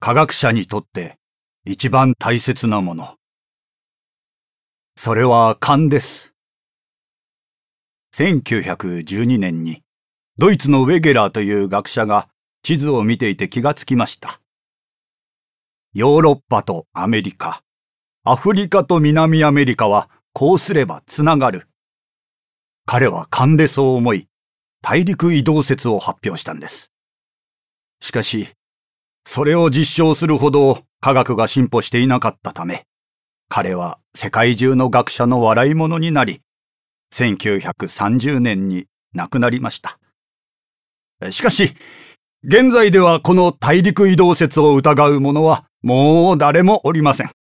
科学者にとって一番大切なもの。それは勘です。1912年にドイツのウェゲラーという学者が地図を見ていて気がつきました。ヨーロッパとアメリカ、アフリカと南アメリカはこうすればつながる。彼は勘でそう思い、大陸移動説を発表したんです。しかし、それを実証するほど科学が進歩していなかったため、彼は世界中の学者の笑い者になり、1930年に亡くなりました。しかし、現在ではこの大陸移動説を疑う者はもう誰もおりません。